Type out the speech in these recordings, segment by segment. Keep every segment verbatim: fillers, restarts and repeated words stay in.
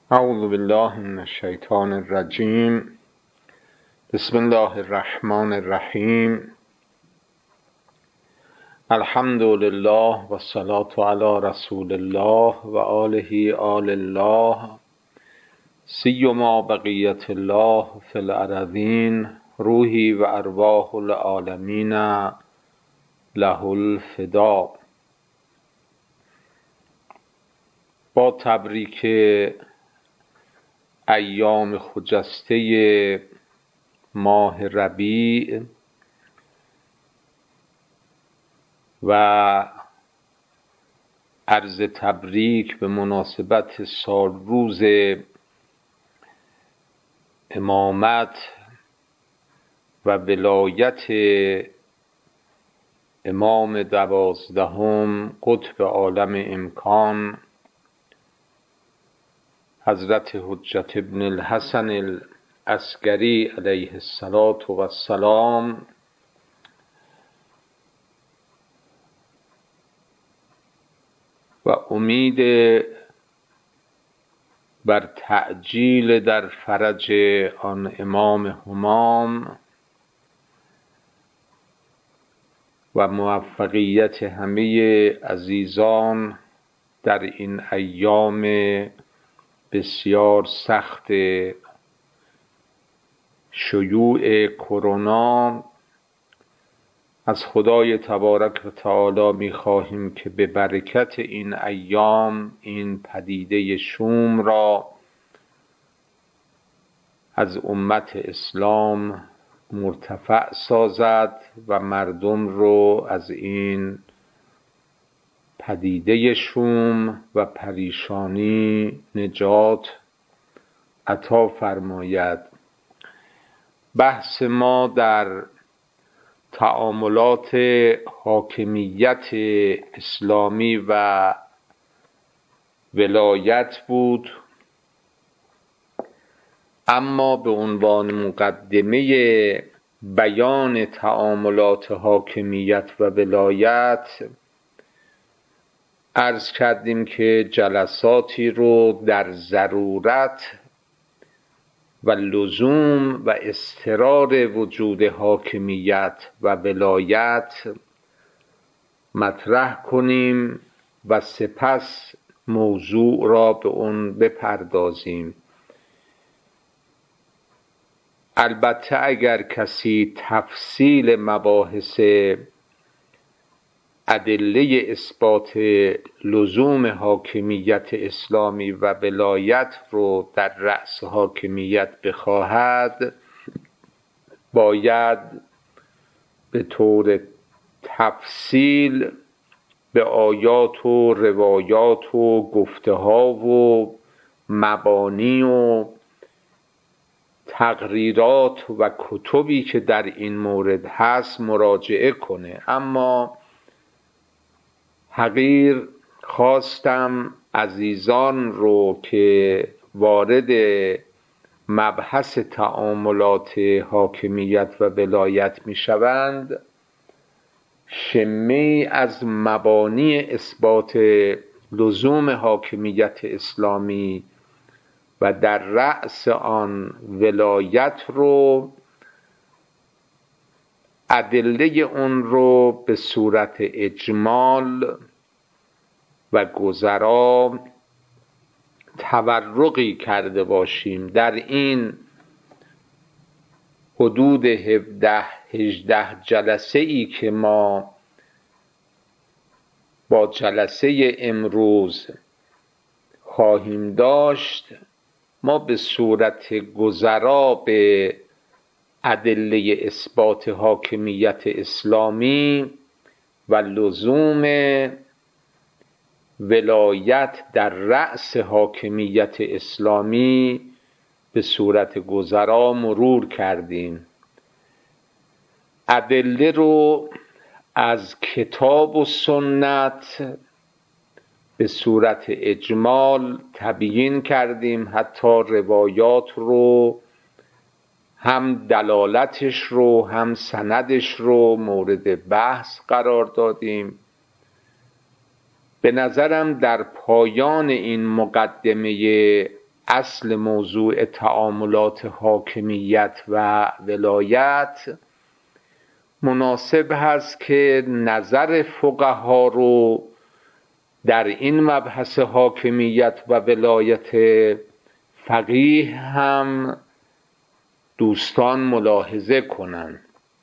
اعوذ بالله من الشیطان الرجیم. بسم الله الرحمن الرحیم. الحمد لله و الصلاة علی رسول الله و آله آل الله سیما بقیت الله فی الارضین روحی و ارواح العالمین له الفدا. با تبریک ایام خجسته ماه ربیع و عرض تبریک به مناسبت سالروز امامت و ولایت امام دوازدهم قطب عالم امکان حضرت حجت ابن الحسن العسکری علیه السلام و امید بر تعجیل در فرج آن امام همام و موفقیت همه عزیزان در این ایام بسیار سخت شیوع کرونا از خدای تبارک و تعالی می خواهیم که به برکت این ایام این پدیده شوم را از امت اسلام مرتفع سازد و مردم رو از این پدیده شوم و پریشانی نجات عطا فرماید. بحث ما در تعاملات حاکمیت اسلامی و ولایت بود، اما به عنوان مقدمه بیان تعاملات حاکمیت و ولایت عرض کردیم که جلساتی رو در ضرورت و لزوم و اضطرار وجود حاکمیت و ولایت مطرح کنیم و سپس موضوع را به اون بپردازیم. البته اگر کسی تفصیل مباحث ادله اثبات لزوم حاکمیت اسلامی و ولایت رو در رأس حاکمیت بخواهد، باید به طور تفصیل به آیات و روایات و گفته ها و مبانی و تقریرات و کتبی که در این مورد هست مراجعه کنه. اما حقیر خواستم عزیزان رو که وارد مبحث تعاملات حاکمیت و ولایت می شوند شمی از مبانی اثبات لزوم حاکمیت اسلامی و در رأس آن ولایت رو، ادله اون رو به صورت اجمال و گذرا تورقی کرده باشیم. در این حدود هفده هجده جلسه ای که ما با جلسه امروز خواهیم داشت، ما به صورت گذرا به ادله اثبات حاکمیت اسلامی و لزوم ولایت در رأس حاکمیت اسلامی به صورت گذرا مرور کردیم. ادله رو از کتاب و سنت به صورت اجمال تبیین کردیم، حتی روایات رو هم دلالتش رو هم سندش رو مورد بحث قرار دادیم. به نظرم در پایان این مقدمه اصل موضوع تعاملات حاکمیت و ولایت مناسب هست که نظر فقها رو در این مبحث حاکمیت و ولایت فقیه هم دوستان ملاحظه کنند.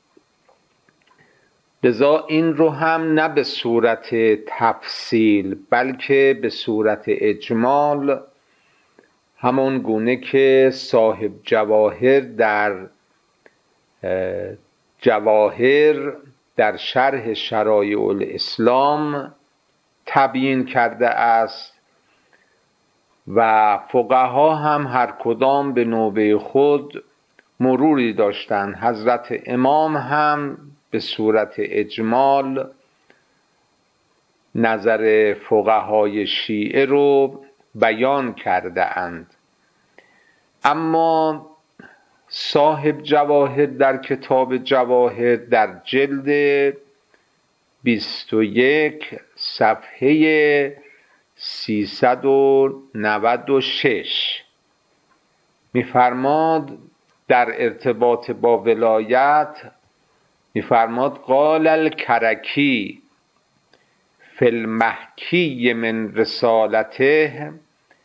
لذا این رو هم نه به صورت تفصیل بلکه به صورت اجمال، همون گونه که صاحب جواهر در جواهر در شرح شرایع الاسلام تبیین کرده است و فقها هم هر کدام به نوبه خود مروری داشتند. حضرت امام هم به صورت اجمال نظر فقهای شیعه رو بیان کرده اند. اما صاحب جواهر در کتاب جواهر در جلد بیست و یک صفحه سیصد و نود و شش می‌فرماد در ارتباط با ولایت، می‌فرماد قال الکرکی فی المحکی من رسالته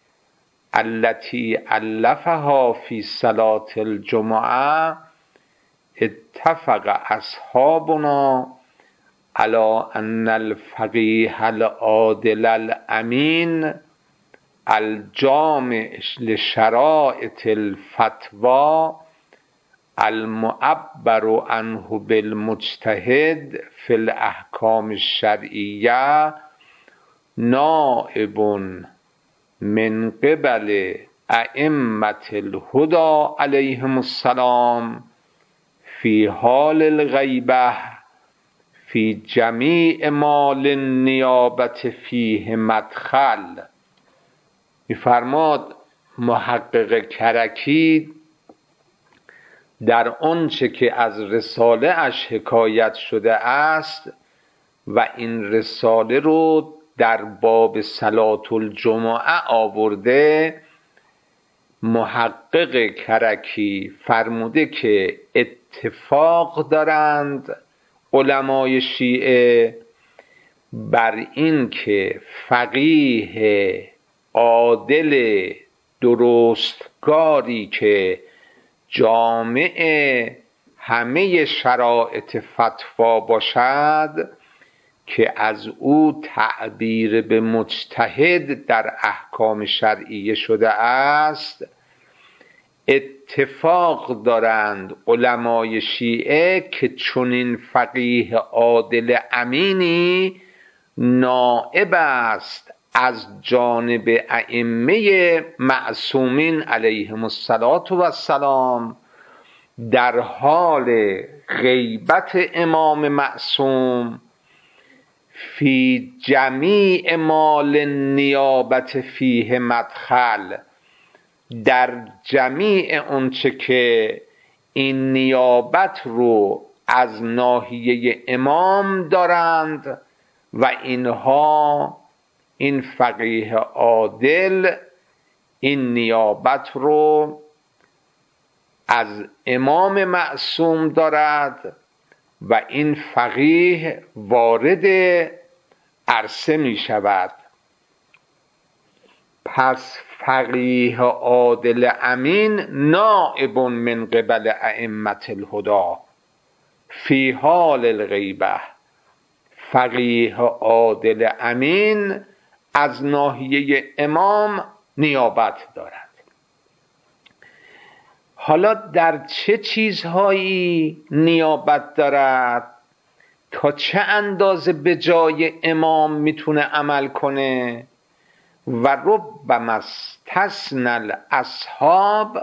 التي الفها فی صلاة الجمعه اتفق اصحابنا على ان الفقیه العادل الامین الجامع لشرائط الفتوى المعبر عنه بالمجتهد فی الاحکام الشرعیه نائب من قبل ائمة الهدى علیهم السلام فی حال الغیبة فی جمیع ما للنیابة فیه مدخل. می‌فرماد محقق کرکی در آنچه که از رساله اش حکایت شده است و این رساله رو در باب صلاة الجمعه آورده، محقق کرکی فرموده که اتفاق دارند علمای شیعه بر این که فقیه عادل درستگاری که جامع همه شرایط فتوا باشد که از او تعبیر به مجتهد در احکام شرعیه شده است، اتفاق دارند علمای شیعه که چنین فقیه عادل امینی نائب است از جانب ائمه معصومین علیهم السلام در حال غیبت امام معصوم فی جمیع ما للنیابة فیه مدخل، در جمیع اونچه که این نیابت رو از ناحیه امام دارند و اینها این فقیه عادل این نیابت رو از امام معصوم دارد و این فقیه وارد عرصه می شود. پس فقیه عادل امین نائب من قبل ائمة الهدى فی حال الغیبة، فقیه عادل امین از ناحیه امام نیابت دارد. حالا در چه چیزهایی نیابت دارد؟ تا چه اندازه به جای امام میتونه عمل کنه؟ و ربما استثنى الاصحاب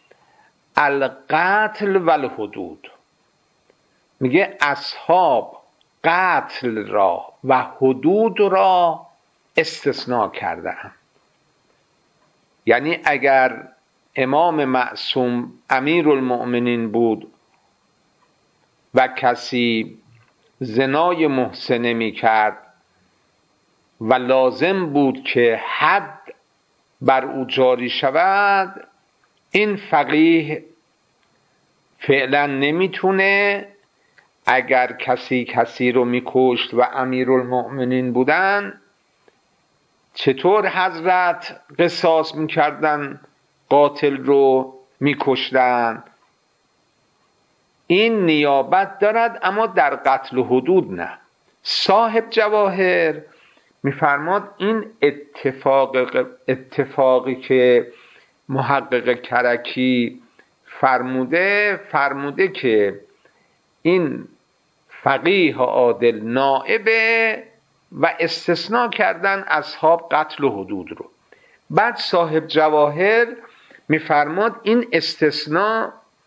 القتل و الحدود. میگه اصحاب قتل را و حدود را استثناء کرده‌اند. یعنی اگر امام معصوم امیرالمؤمنین بود و کسی زنای محسنه می کرد و لازم بود که حد بر او جاری شود، این فقیه فعلا نمیتونه. اگر کسی کسی رو میکشت و امیرالمؤمنین بودن، چطور حضرت قصاص میکردن، قاتل رو میکشتن؟ این نیابت دارد اما در قتل و حدود نه. صاحب جواهر میفرماد این اتفاق اتفاقی که محقق کرکی فرموده فرموده که این فقیه عادل نائبه و استثناء کردن اصحاب قتل و حدود رو. بعد صاحب جواهر میفرماد این استثناء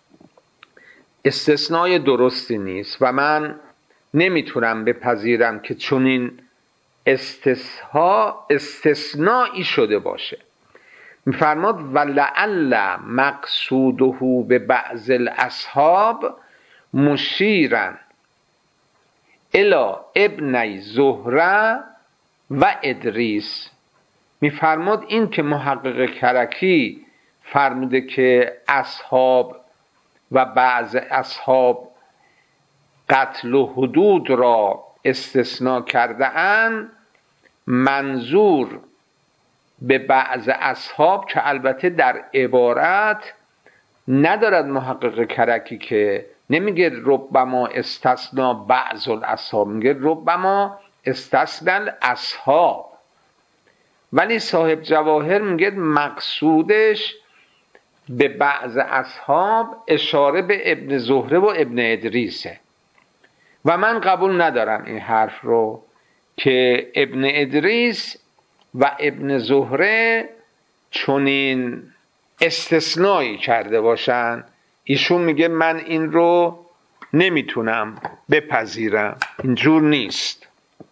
استثناء درستی نیست و من نمیتونم بپذیرم که چنین استثناء استثنایی شده باشه. میفرماد ولعل مقصوده به بعض الاصحاب مشیرن الی ابنی زهره و ادریس. میفرماد این که محقق کرکی فرموده که اصحاب و بعض اصحاب قتل و حدود را استثناء کرده اند، منظور به بعض اصحاب که البته در عبارت ندارد محقق کرکی، که نمیگه ربما استثنا بعض الاصحاب، میگه ربما استثنا اصحاب. ولی صاحب جواهر میگه مقصودش به بعض اصحاب اشاره به ابن زهره و ابن ادریسه و من قبول ندارم این حرف رو که ابن ادریس و ابن زهره چنین استثنایی کرده باشن. ایشون میگه من این رو نمیتونم بپذیرم، اینجور نیست.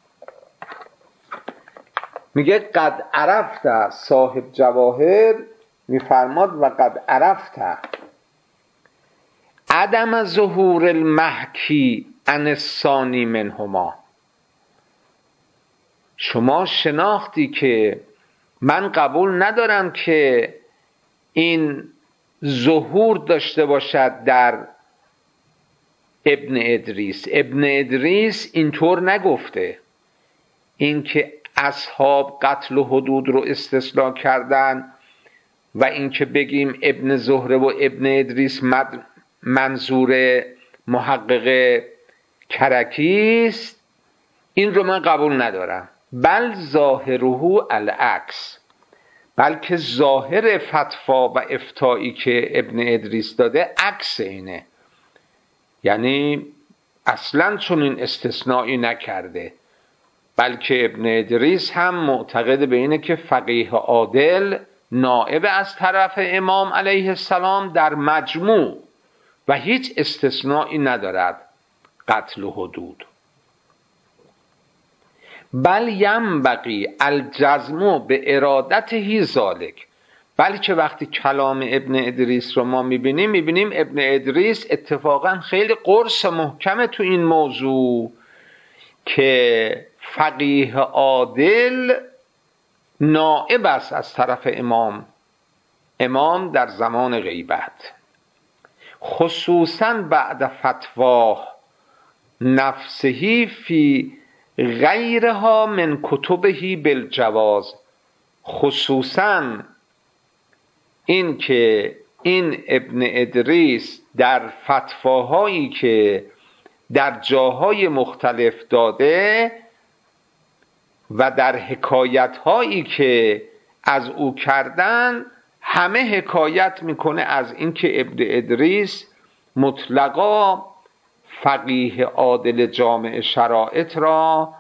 میگه قد عرفت، صاحب جواهر میفرماد و قد عرفت عدم ظهور المحکی عن الثانی منهما. شما شناختی که من قبول ندارم که این ظهور داشته باشد در ابن ادریس. ابن ادریس اینطور نگفته. این که اصحاب قتل و حدود رو استثناء کردن و این که بگیم ابن زهره و ابن ادریس منظور محقق کرکی است، این رو من قبول ندارم. بل ظاهره العکس، بلکه ظاهر فتوا و افتایی که ابن ادریس داده عکس اینه، یعنی اصلا چون این استثنایی نکرده، بلکه ابن ادریس هم معتقد به اینه که فقیه عادل نائب از طرف امام علیه السلام در مجموع و هیچ استثنایی ندارد قتل و حدود. بل ینبغی الجزم به ارادته ذالک، بلکه وقتی کلام ابن ادریس رو ما میبینیم میبینیم ابن ادریس اتفاقا خیلی قرص محکمه تو این موضوع که فقیه عادل نائب است از طرف امام امام در زمان غیبت، خصوصا بعد فتوا نفسهی فی غیرها من کتبهی بالجواز. خصوصا این که این ابن ادریس در فتواهایی که در جاهای مختلف داده و در حکایتهایی که از او کردن، همه حکایت میکنه از اینکه ابن ادریس مطلقا فقیه عادل جامع شرایط را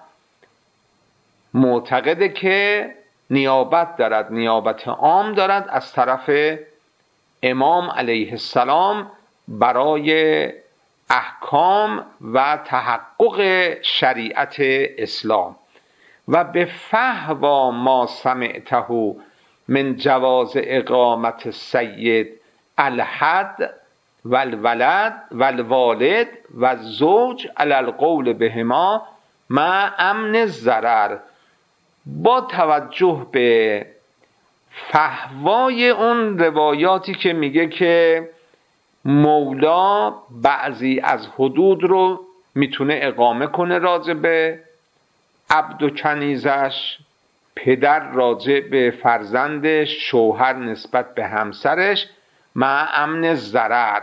معتقده که نیابت دارد، نیابت عام دارد از طرف امام علیه السلام برای احکام و تحقق شریعت اسلام. و به فهوا ما سمعته من جواز اقامت السید الحد والولد والوالد والزوج علی القول بهما مع امن الضرر، با توجه به فحوای اون روایاتی که میگه که مولا بعضی از حدود رو میتونه اقامه کنه راجع به عبد و کنیزش، پدر راجع به فرزندش، شوهر نسبت به همسرش، مع امن ضرر،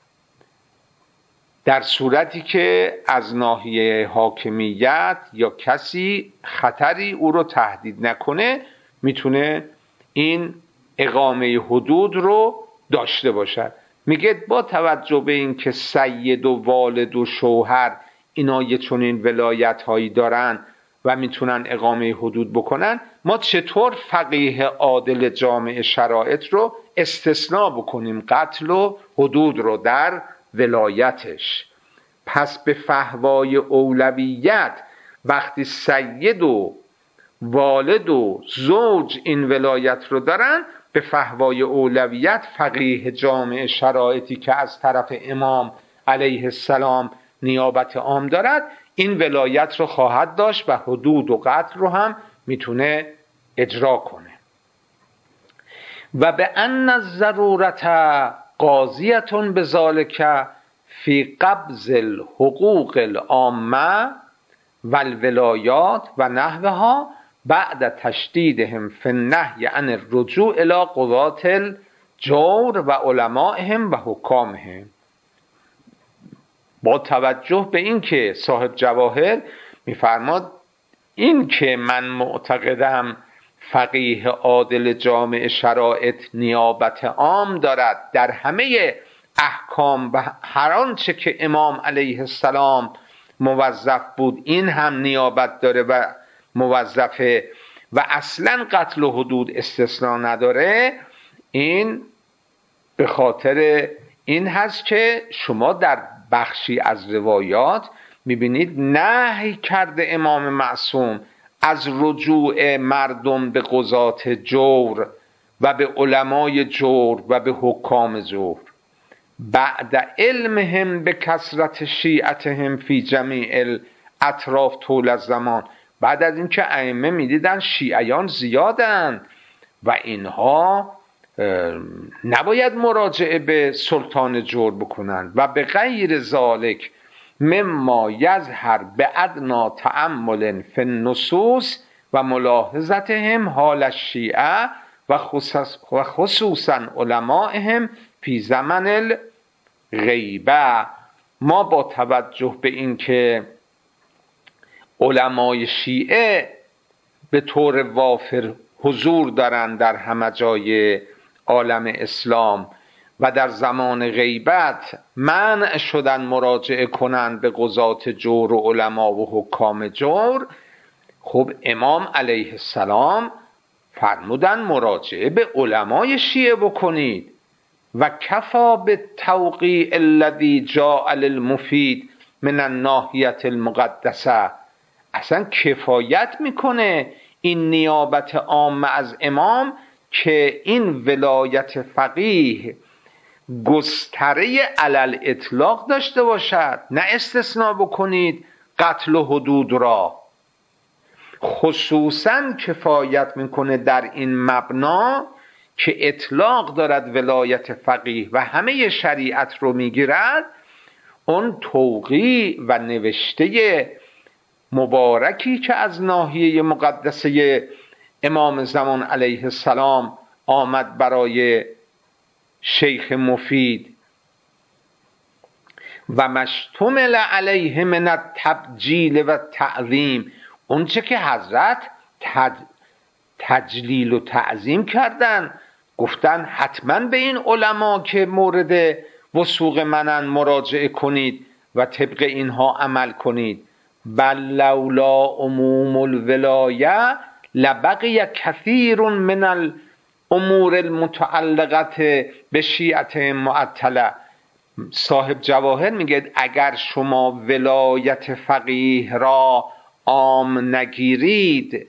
در صورتی که از ناحیه حاکمیت یا کسی خطری او رو تهدید نکنه میتونه این اقامه حدود رو داشته باشد. میگه با توجه به این که سید و والد و شوهر اینا یه چنین ولایت هایی دارن و میتونن اقامه حدود بکنن، ما چطور فقیه عادل جامع شرایط رو استثناء بکنیم قتل و حدود رو در ولایتش؟ پس به فحوای اولویت وقتی سید و والد و زوج این ولایت رو دارن، به فحوای اولویت فقیه جامع شرایطی که از طرف امام علیه السلام نیابت عام دارد این ولایت رو خواهد داشت و حدود و قتل رو هم میتونه اجرا کنه. و به ان الضرورت قاضیة بذلک فی قبض الحقوق العامه و الولایات و نحوها بعد تشدیدهم فی النهی عن الرجوع الی قضاة الجور و علمائهم و حکامهم. با توجه به این که صاحب جواهر میفرماد این که من معتقدم فقیه عادل جامع شرایط نیابت عام دارد در همه احکام و هر آنچه که امام علیه السلام موظف بود این هم نیابت داره و موظفه و اصلا قتل و حدود استثناء نداره، این به خاطر این هست که شما در بخشی از روایات میبینید نهی کرده امام معصوم از رجوع مردم به قضات جور و به علمای جور و به حکام جور بعد علمهم به کثرت شیعتهم فی جمیع الاطراف طول الزمان، بعد از اینکه ائمه میدیدن شیعیان زیادن و اینها نباید مراجعه به سلطان جور بکنن و به غیر ذالک مما یظهر به ادنا تأمل فی النصوص و ملاحظتهم حال الشیعه و خصوصا علمائهم فی زمن الغیبه. ما با توجه به این که علمای شیعه به طور وافر حضور دارند در همه جای عالم اسلام و در زمان غیبت منع شدن مراجعه کنند به قضات جور و علما و حکام جور، خب امام علیه السلام فرمودن مراجعه به علمای شیعه بکنید و کفا به توقیع الذی جاء للمفید من الناحیة المقدسه، اصلا کفایت میکنه این نیابت عامه از امام که این ولایت فقیه گستره علل اطلاق داشته باشد، نه استثناء بکنید قتل و حدود را. خصوصا کفایت میکنه در این مبنا که اطلاق دارد ولایت فقیه و همه شریعت رو میگیرد، اون توقیع و نوشته مبارکی که از ناحیه مقدسه امام زمان علیه السلام آمد برای شیخ مفید و مشتمل علیه من التبجیل و تعظیم، اون چه که حضرت تج... تجلیل و تعظیم کردن، گفتن حتما به این علما که مورد وثوق منن مراجعه کنید و طبق اینها عمل کنید. بل لولا عموم الولایه لبقی کثیر من الامور المتعلقه به شیعه معطله. صاحب جواهر میگه اگر شما ولایت فقیه را عام نگیرید،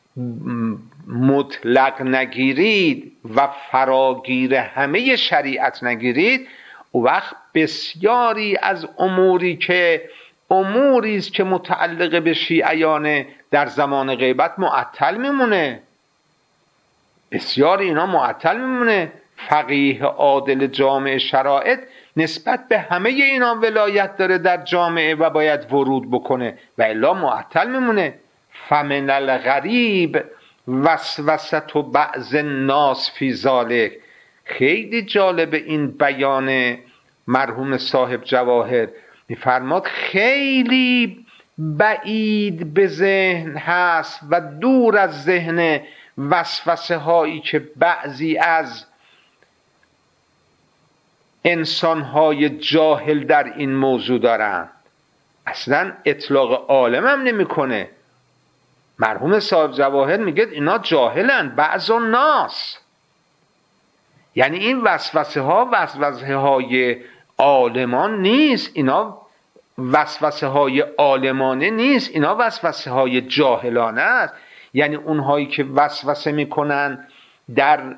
مطلق نگیرید و فراگیر همه شریعت نگیرید، او وقت بسیاری از اموری که اموری است که متعلق به شیعیان در زمان غیبت معطل میمونه. بسیار اینا معطل میمونه. فقیه عادل جامع شرایط نسبت به همه اینا ولایت داره در جامعه و باید ورود بکنه و الا معطل میمونه. فمن الغریب وسوسة بعض الناس فی ذلک. خیلی جالب این بیان مرحوم صاحب جواهر، میفرماد خیلی بعید به ذهن هست و دور از ذهن وسوسه هایی که بعضی از انسانهای جاهل در این موضوع دارند. اصلا اطلاق عالم هم نمی کنه. مرحوم صاحب جواهر میگه اینا جاهلن، بعض الناس. یعنی این وسوسه ها وسوسه های عالمان نیست، اینا وسوسه های عالمانه نیست، اینا وسوسه های جاهلانه است. یعنی اونهایی که وسوسه میکنن در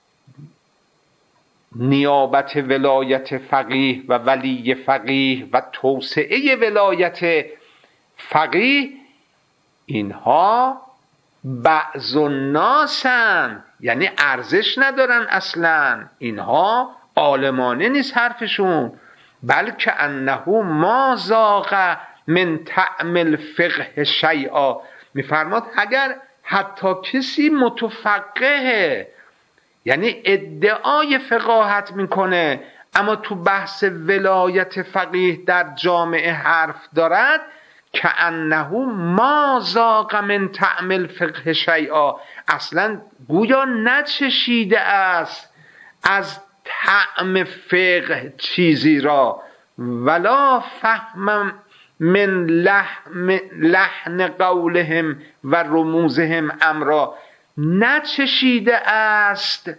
نیابت ولایت فقیه و ولی فقیه و توسعه ولایت فقیه، اینها بعض الناسن، یعنی ارزش ندارن اصلا، اینها عالمانه نیست حرفشون. بلکه انه ما ذاق من طعم الفقه شیئا. میفرماد اگر حتی کسی متفقهه، یعنی ادعای فقاهت میکنه اما تو بحث ولایت فقیه در جامعه حرف دارد، که انه ما ذاق من طعم الفقه شیئا، اصلا گویا نچشیده است از طعم فقه چیزی را، ولا فهم من لحن, لحن قولهم و رموزهم امرا، نچشیده است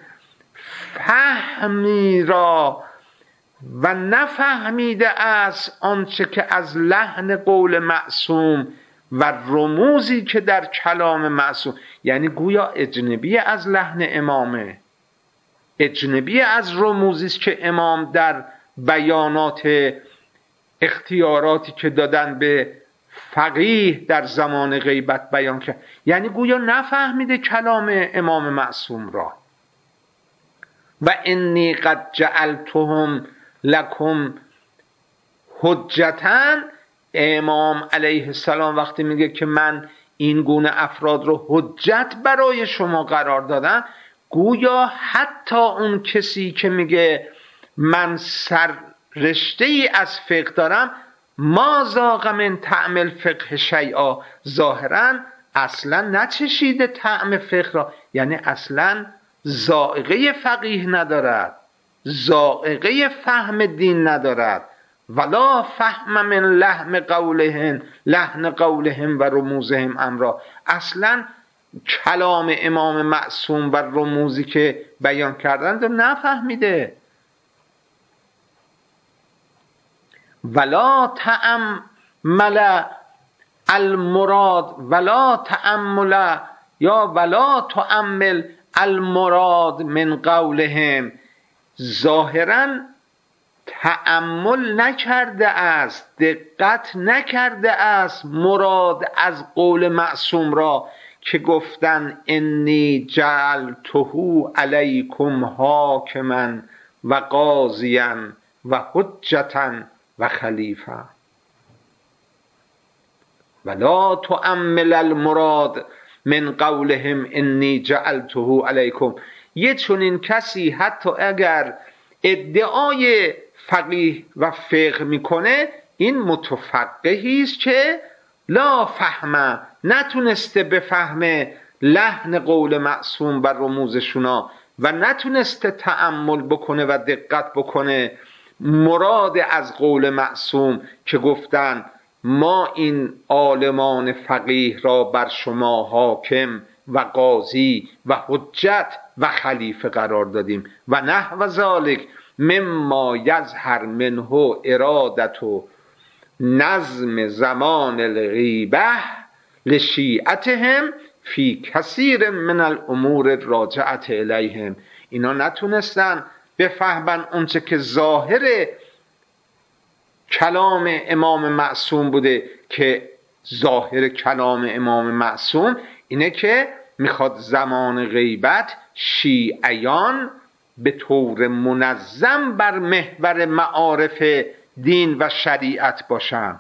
فهمی را و نفهمیده است آنچه که از لحن قول معصوم و رموزی که در کلام معصوم، یعنی گویا اجنبی از لحن امامه، اجنبی از رموزی است که امام در بیانات اختیاراتی که دادن به فقیه در زمان غیبت بیان کرد، یعنی گویا نفهمیده کلام امام معصوم را. و انی قد جعلتهم لکم حجتاً، امام علیه السلام وقتی میگه که من این گونه افراد رو حجت برای شما قرار دادم، گویا حتی اون کسی که میگه من سر رشته ای از فقه دارم، ما ذاق من طعم الفقه شیئا، ظاهرا اصلا نچشیده طعم فقه را، یعنی اصلا ذائقه فقیه ندارد، ذائقه فهم دین ندارد. ولا فهم من لحن قولهم لحن قولهم و رموزهم امرا، اصلا کلام امام معصوم و رموزی که بیان کردن رو نفهمیده. ولا تأمل المراد ولا تأمل یا ولا تأمل المراد من قولهم، ظاهرا تأمل نکرده است، دقت نکرده است مراد از قول معصوم را که گفتن انی جعلته علیکم حاکما و قاضیا و حجتا و خلیفه. ولا تؤمل المراد من قولهم انی جعلته علیکم. یه چنین کسی حتی اگر ادعای فقیه و فقه میکنه، این متفقهی است که لا فهمه، نتونسته بفهمه لحن قول معصوم و رموزشونا و نتونسته تأمل بکنه و دقت بکنه مراد از قول معصوم که گفتن ما این عالمان فقیه را بر شما حاکم و قاضی و حجت و خلیفه قرار دادیم و نحو ذالک مما یظهر منه ارادت و نظم زمان الغیبه لشیعتهم فی کثیر من الامور راجعت الیهم. اینا نتونستن بفهمن اونچه که ظاهر کلام امام معصوم بوده، که ظاهر کلام امام معصوم اینه که میخواد زمان غیبت شیعیان به طور منظم بر محور معارف دین و شریعت باشن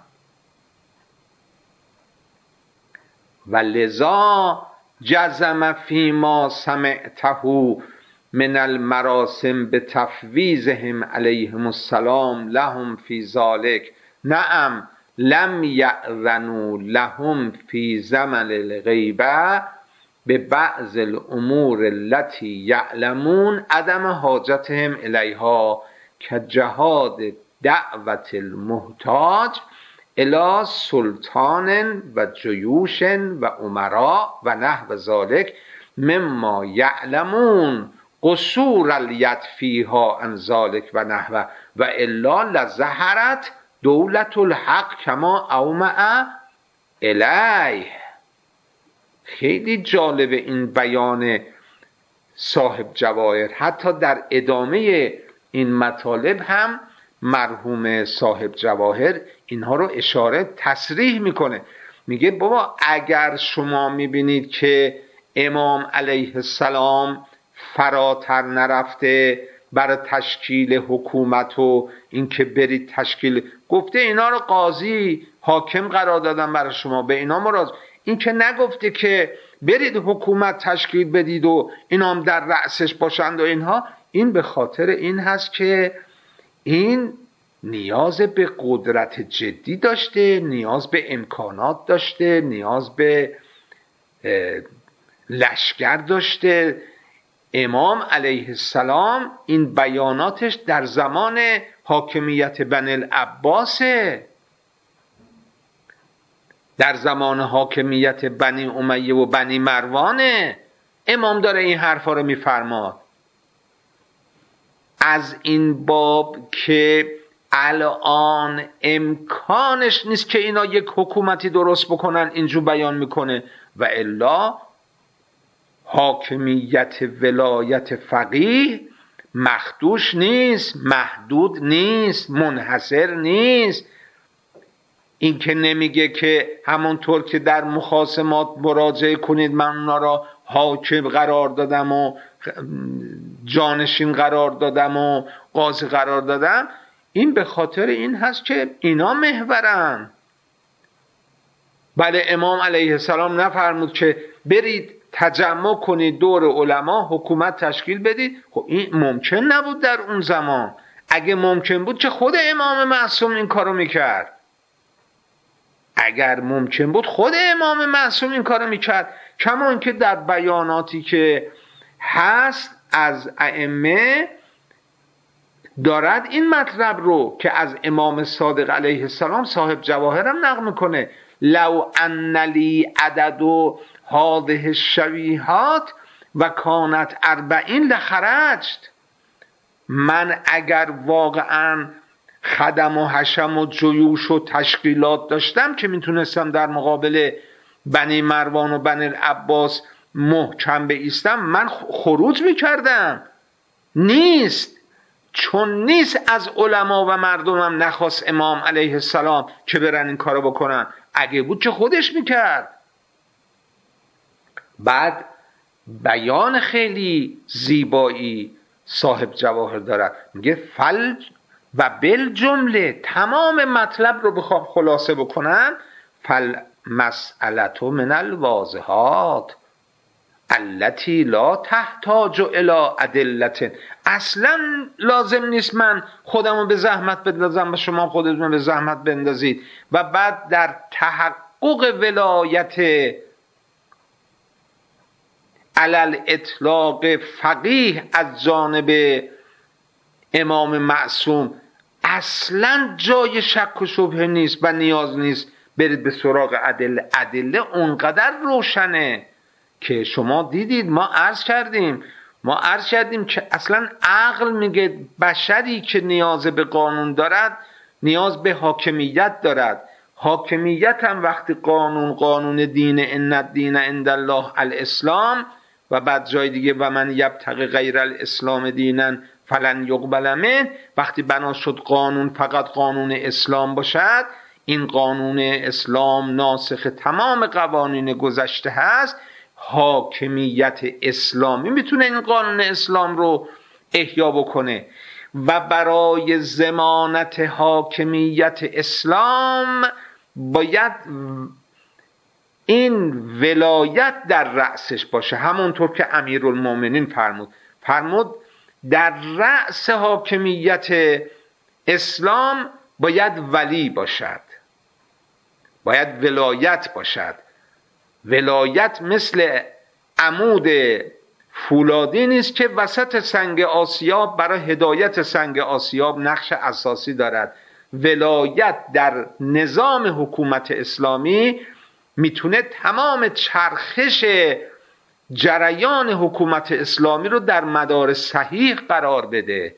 و لذا جزم فیما سمعته من المراسم به تفویضهم علیهم السلام لهم فی ذلک نعم لم یأذنوا لهم فی زمن الغیبه به بعض الامور التي یعلمون عدم حاجتهم الیها که جهاد دعوت المحتاج الی سلطان و جیوش و امراء و نحو ذلک مما یعلمون قصور الید فیها عن ذلک و نحوه و الا لظهرت دولت الحق کما اومع الیه. خیلی جالب این بیان صاحب جواهر. حتی در ادامه این مطالب هم مرحوم صاحب جواهر اینها رو اشاره تصریح میکنه، میگه بابا اگر شما میبینید که امام علیه السلام فراتر نرفته برای تشکیل حکومت و اینکه برید تشکیل، گفته اینا رو قاضی حاکم قرار دادن برای شما، به اینا مراجعه، این که نگفته که برید حکومت تشکیل بدید و اینا هم در رأسش باشند و اینها. این به خاطر این هست که این نیاز به قدرت جدی داشته، نیاز به امکانات داشته، نیاز به لشکر داشته. امام علیه السلام این بیاناتش در زمان حاکمیت بنی العباسه، در زمان حاکمیت بنی امیه و بنی مروانه امام داره این حرفا رو میفرماد. از این باب که الان امکانش نیست که اینا یک حکومتی درست بکنن اینجور بیان میکنه، و الا حاکمیت ولایت فقیه مخدوش نیست، محدود نیست، منحصر نیست. این که نمیگه که همونطور که در مخاصمات مراجعه کنید من اونا را حاکم قرار دادم و جانشین قرار دادم و قاضی قرار دادم. این به خاطر این هست که اینا محورن. بله امام علیه السلام نفرمود که برید تجمع کنید دور علما حکومت تشکیل بدید. خب این ممکن نبود در اون زمان. اگه ممکن بود که خود امام معصوم این کارو میکرد. اگر ممکن بود خود امام معصوم این کارو میکرد. کما اینکه در بیاناتی که هست از ائمه دارد این مطلب رو که از امام صادق علیه السلام صاحب جواهرم نقل میکنه، لو ان لی عدد هذه الشبیهات و کانت اربعین لخرجت. من اگر واقعا خدم و حشم و جیوش و تشکیلات داشتم که میتونستم در مقابل بنی مروان و بنی العباس محکم بایستم، من خروج میکردم. نیست، چون نیست از علما و مردمم نخواست امام علیه السلام که برن این کارو بکنن. اگه بود که خودش میکرد. بعد بیان خیلی زیبایی صاحب جواهر دارد، میگه فل و بل جمله، تمام مطلب رو بخوام خلاصه بکنم، فل مسئلت من الواضحات التي لا تحتاج الى ادلت. اصلا لازم نیست من خودمو به زحمت بندازم و شما خودتون به زحمت بندازید. و بعد در تحقق ولایت علل اطلاق فقیه از جانب امام معصوم اصلا جای شک و شبهه نیست و نیاز نیست برید به سراغ ادله. ادله اونقدر روشنه که شما دیدید، ما عرض کردیم ما عرض کردیم که اصلا عقل میگه بشری که نیاز به قانون دارد نیاز به حاکمیت دارد. حاکمیت هم وقتی قانون قانون دین ان الدین عند الله الاسلام و بعد جای دیگه و من یبتغی غیر الاسلام دینا فلن یقبل منه، وقتی بنا شد قانون فقط قانون اسلام باشد، این قانون اسلام ناسخ تمام قوانین گذشته هست، حاکمیت اسلامی میتونه این قانون اسلام رو احیا بکنه و برای ضمانت حاکمیت اسلام باید این ولایت در رأسش باشه. همونطور که امیرالمومنین فرمود فرمود در رأس حاکمیت اسلام باید ولی باشد، باید ولایت باشد. ولایت مثل عمود فولادی نیست که وسط سنگ آسیاب برای هدایت سنگ آسیاب نقش اساسی دارد. ولایت در نظام حکومت اسلامی میتونه تمام چرخش جریان حکومت اسلامی رو در مدار صحیح قرار بده.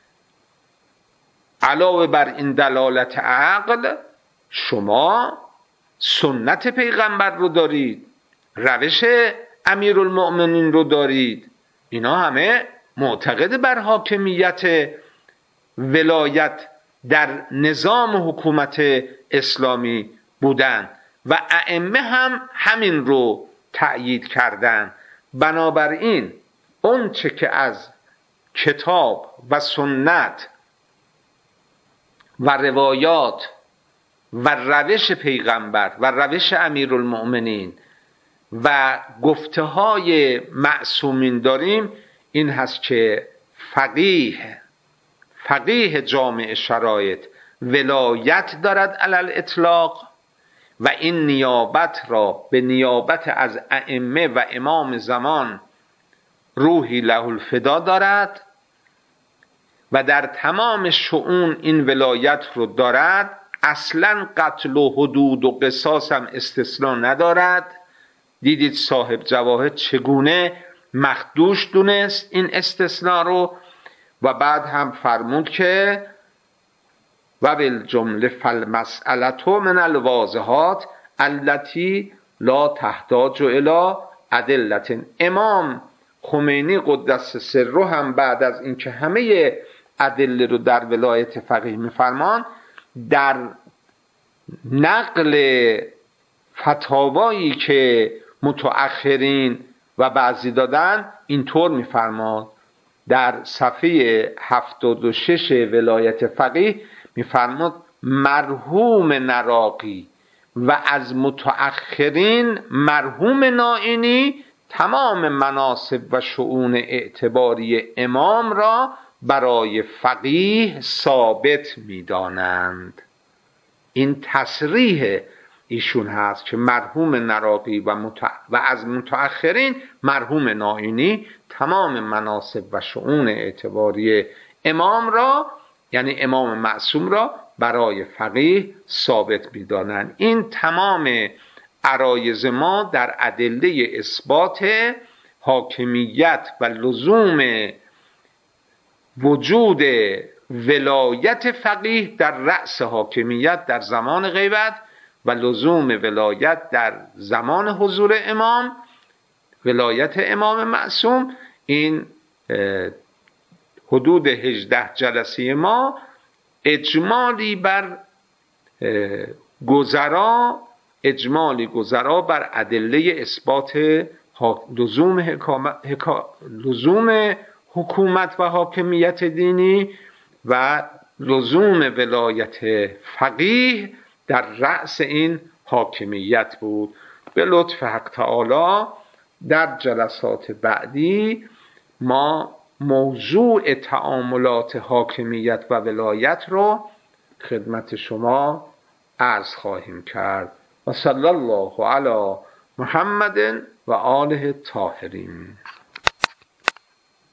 علاوه بر این دلالت عقل، شما سنت پیغمبر رو دارید، روش امیرالمؤمنین رو دارید، اینا همه معتقد بر حاکمیت ولایت در نظام حکومت اسلامی بودن و ائمه هم همین رو تأیید کردن. بنابراین اون چه که از کتاب و سنت و روایات و روش پیغمبر و روش امیرالمؤمنین و گفته های معصومین داریم، این هست که فقیه فقیه جامع شرایط ولایت دارد علی الاطلاق و این نیابت را به نیابت از ائمه و امام زمان روحی له الفدا دارد و در تمام شؤون این ولایت رو دارد. اصلا قتل و حدود و قصاص هم استثنا ندارد. دیدید صاحب جواهر چگونه مخدوش دونست این استثناء رو و بعد هم فرمود که و بالجمله فالمسئلة من الواضحات التي لا تحتاج الی ادلة. امام خمینی قدس سره هم بعد از اینکه همه ادله رو در ولایت فقیه میفرمان، در نقل فتاوایی که متأخرین و بعضی دادن اینطور میفرماد. در صفحه هفتاد و شش ولایت فقیه میفرماد مرحوم نراقی و از متأخرین مرحوم نائینی تمام مناصب و شؤون اعتباری امام را برای فقیه ثابت می‌دانند. این تصریح ایشون هست که مرحوم نراقی و, متع... و از متأخرین مرحوم نائینی تمام مناصب و شؤون اعتباری امام را، یعنی امام معصوم را، برای فقیه ثابت می‌دانند. این تمام عرایض ما در ادله اثبات حاکمیت و لزوم وجود ولایت فقیه در رأس حاکمیت در زمان غیبت و لزوم ولایت در زمان حضور امام، ولایت امام معصوم. این حدود هجده جلسه ما اجمالی بر گذرا اجمالی گذرا بر ادله اثبات لزوم, حکا... لزوم حکومت و حاکمیت دینی و لزوم ولایت فقیه در رأس این حاکمیت بود. به لطف حق تعالی در جلسات بعدی ما موضوع تعاملات حاکمیت و ولایت رو خدمت شما عرض خواهیم کرد. و صلی الله علی محمد و آله الطاهرین.